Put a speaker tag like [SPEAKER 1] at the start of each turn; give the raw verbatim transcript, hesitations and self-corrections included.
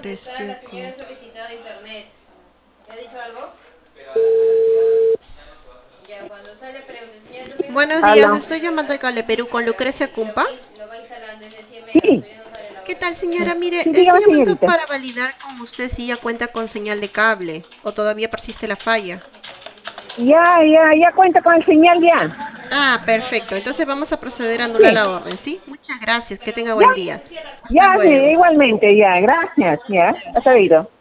[SPEAKER 1] Precio
[SPEAKER 2] la señora ha
[SPEAKER 1] con...
[SPEAKER 2] solicitado internet. ¿Le ha dicho algo? Ya, cuando sale pregunta, señor Domingo,
[SPEAKER 1] Buenos días,
[SPEAKER 3] Aló.
[SPEAKER 1] estoy llamando de Cable Perú con Lucrecia
[SPEAKER 2] lo va,
[SPEAKER 1] Cumpa.
[SPEAKER 2] lo va instalando, es de cien megas,
[SPEAKER 3] Sí,
[SPEAKER 2] todavía no sale la
[SPEAKER 1] ¿Qué
[SPEAKER 2] orden.
[SPEAKER 1] tal, señora? Mire,
[SPEAKER 3] sí,
[SPEAKER 1] estoy
[SPEAKER 3] dígame,
[SPEAKER 1] llamando
[SPEAKER 3] señorita.
[SPEAKER 1] para validar con usted si ya cuenta con señal de cable o todavía persiste la falla.
[SPEAKER 3] Ya, ya, ya cuenta con el señal ya.
[SPEAKER 1] Ah, perfecto. Entonces vamos a proceder a anular
[SPEAKER 3] Sí,
[SPEAKER 1] la orden, ¿sí? Muchas gracias. Que tenga
[SPEAKER 3] ya,
[SPEAKER 1] buen día. Hasta
[SPEAKER 3] ya, sí,
[SPEAKER 1] luego.
[SPEAKER 3] igualmente, ya, gracias, ya, ha sabido.